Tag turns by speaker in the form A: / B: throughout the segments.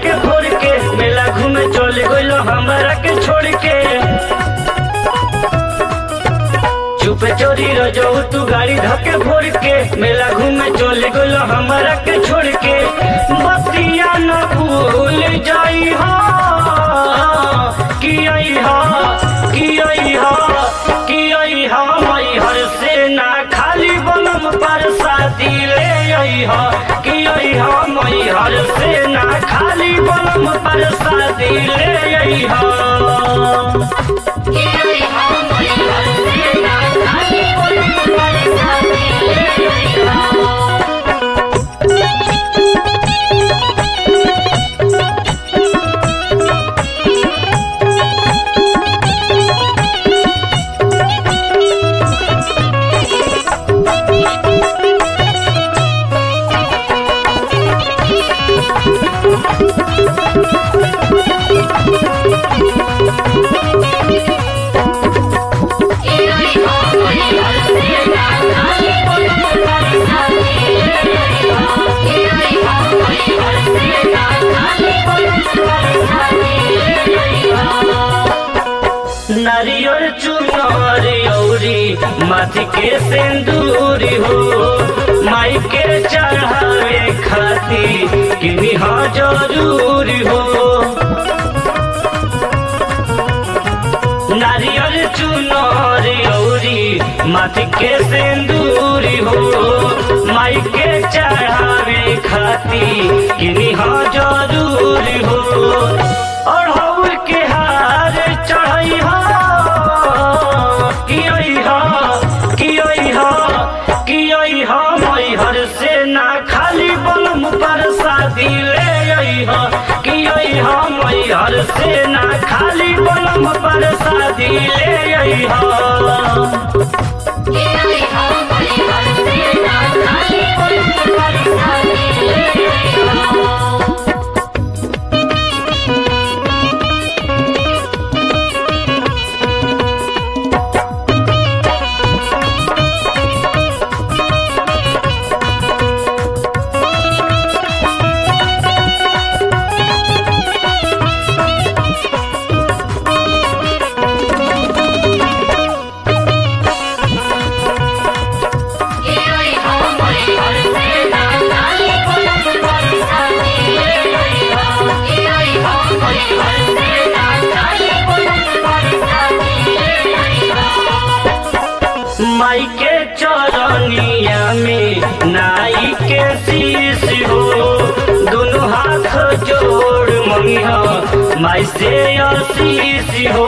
A: धके भोर के मेला घूमे चले गइलो हमरा के छोड़ के। चुपे चोरी रजऊ तू गाड़ी धके भोर के मेला घूमे चले गइलो हमरा के छोड़ के। बतिया न भूल जाई हो कि आई हो मैहर से ना खाली बनम परसादी ले आई हो कि आई हो मैहर से ना खाली बनम परसादी ले आई हो। नारियल चुनर औरी माथी के सिंदूरी हो माई के चढ़ावे खाती कि हाँ जरूरी हो। नारियल चुनर औरी माथी के सिंदूरी हो माई के चढ़ावे खाती कि हाँ जरूरी हो। और हौल के हार चढ़ाई हो मैहर से ना खाली बनम परसादी ले आई हो कि आई हो मैहर से ना खाली बनम परसादी ले आई हो। माई के चरनिया में नाई के शीश हो दोनों हाथ जोड़ मंगिया माई से आशीष हो।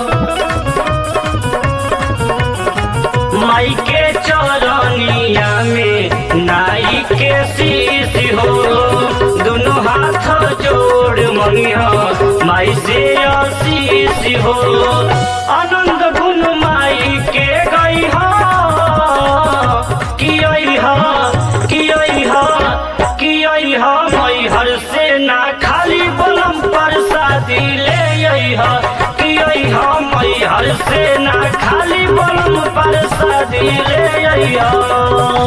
A: माई के चरनिया में नाई के शीश हो दोनों हाथ जोड़ मंगिया माई से आशीष हो। आनंद गुण माई के गई हो मैहर से ना खाली बनम परसादी ले आई हो कि आई हो मैहर से ना खाली बनम परसादी ले आई हो।